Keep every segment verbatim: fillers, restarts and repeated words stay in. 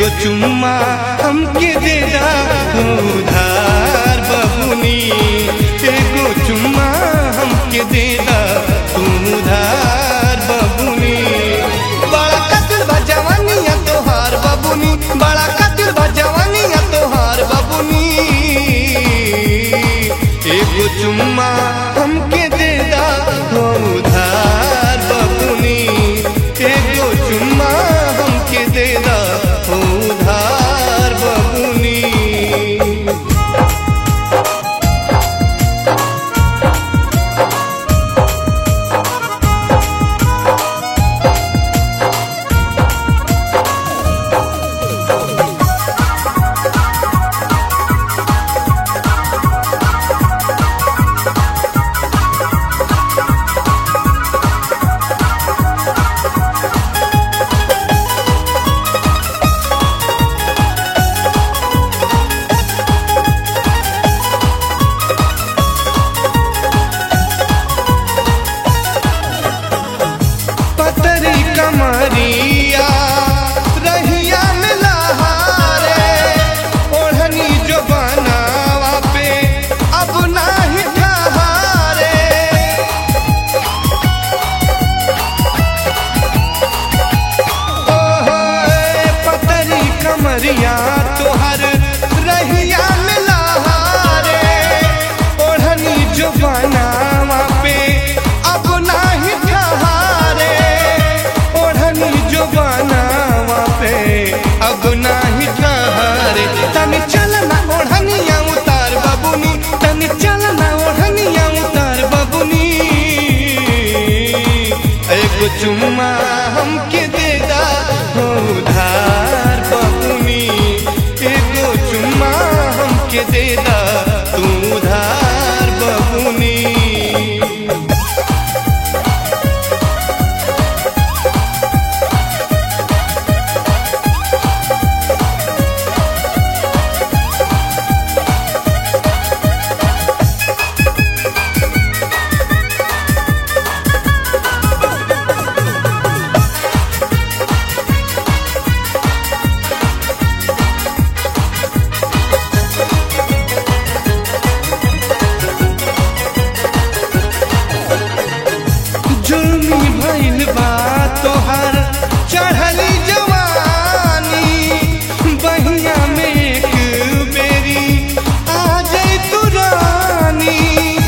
एगो चुम्मा हमके दे दा उधार बबुनी, एगो चुम्मा हमके दे दा उधार बबुनी। बड़ा कतिल बा जवानिया तोहार बबुनी, बड़ा कतिल बा जवानिया तोहार बबुनी। एगो चुम्मा हमके दे दा उधार बबुनी, एगो चुम्मा हमके दे दा उधार बबुनी। कमरिया रहिया में लहारे, ओढ़नी जो बनावा पे अब नाही ठहारे। ओहो पतरी कमरिया तोहर रहिया में लहारे, ओढ़नी जो बनावा पे अब नाही ठहारे, जो बनावा पे अब नाही ठहरे। तनी चलना ओढ़निया उतार बबुनी, तनी चलना ओढ़निया उतार बबुनी। एगो चुम्मा हमके दे दा उधार बबुनी, एगो चुम्मा हमके दे दा तू उधार बबुनी। जुल्मी भइल बा तोहर चढ़ली जवानी, बहिया में एक बेरी आ जाई तू रानी।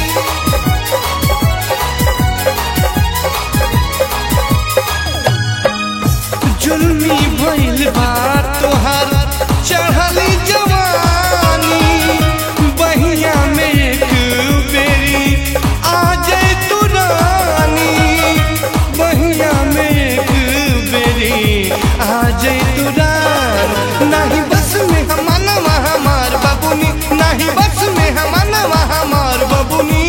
जुल्मी भइल बा तोहर चढ़ली जवानी, बहिया में एक बेरी आ जाई तू रानी, बहिया में एक बेरी आ जाई तू रानी। नाही बस में हमनवा हमार बबुनी, नाही बस में हमनवा हमार बबुनी।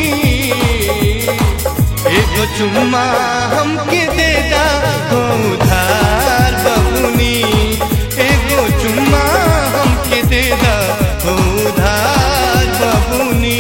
एगो चुम्मा हमके दे दा उधार बबुनी, एगो चुम्मा हमके दे दा उधार बबुनी।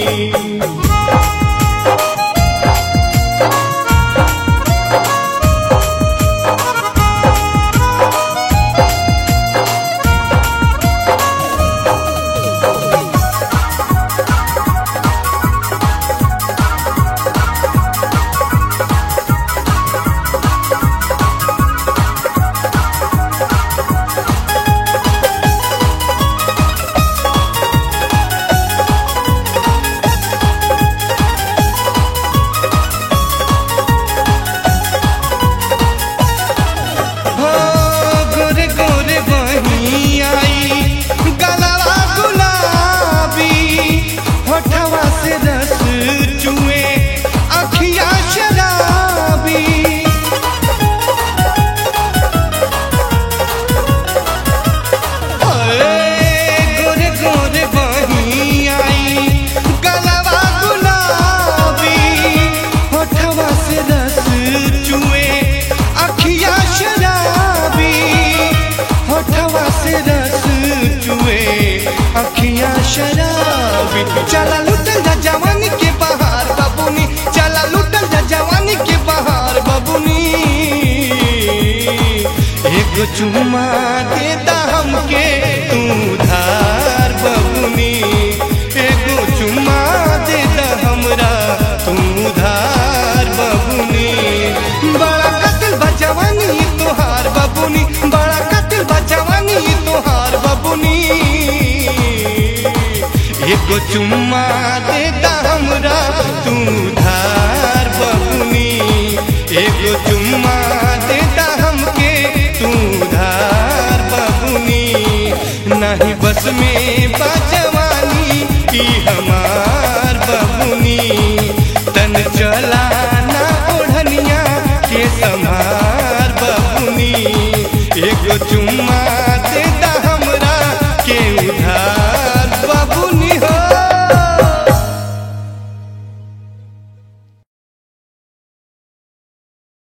अखियाँ शराबी। चला लुटल जा जवानी के बहार बबुनी, चला लुटल जा जवानी के बहार बबुनी। एक चुम्मा दे एगो चुम्मा दे दा हमरा तू